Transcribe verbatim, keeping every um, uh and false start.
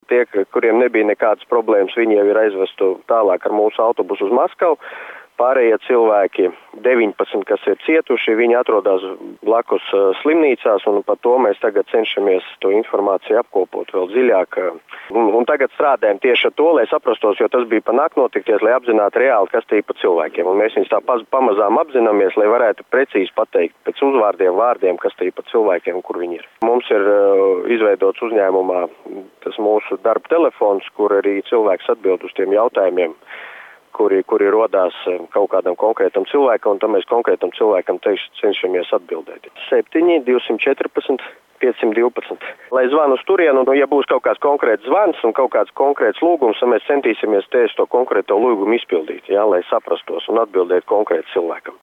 Tie, kuriem nebija nekādas problēmas, viņi jau ir aizvestu tālāk ar mūsu autobusu uz Maskavu. Pārējie cilvēki, deviņpadsmit, kas ir cietuši, viņi atrodas blakus uh, slimnīcās, un par to mēs tagad cenšamies to informāciju apkopot vēl dziļāk. Un, un tagad strādājam tieši ar to, lai saprastos, jo tas bija panāk notikties, lai apzinātu reāli, kas tie ir pa cilvēkiem. Un mēs viņus tā paz, pamazām apzināmies, lai varētu precīzi pateikt pēc uzvārdiem, vārdiem, kas tie ir pa cilvēkiem un kur viņi ir. Mums ir uh, izveidots uzņēmumā tas mūsu darba telefons, kur arī cilvēks atbild uz tiem jautājumiem, kuri, kuri rodās kaut kādam konkrētam cilvēkam, un tam mēs konkrētam cilvēkam teiks, cenšamies atbildēt. septiņi, divsimt četrpadsmit, piecsimt divpadsmit. Lai zvanu uz turienu, un ja būs kaut kāds konkrēts zvans un kaut kāds konkrēts lūgums, tad mēs centīsimies tieši to konkrēto lūgumu izpildīt, jā, lai saprastos un atbildēt konkrēti cilvēkam.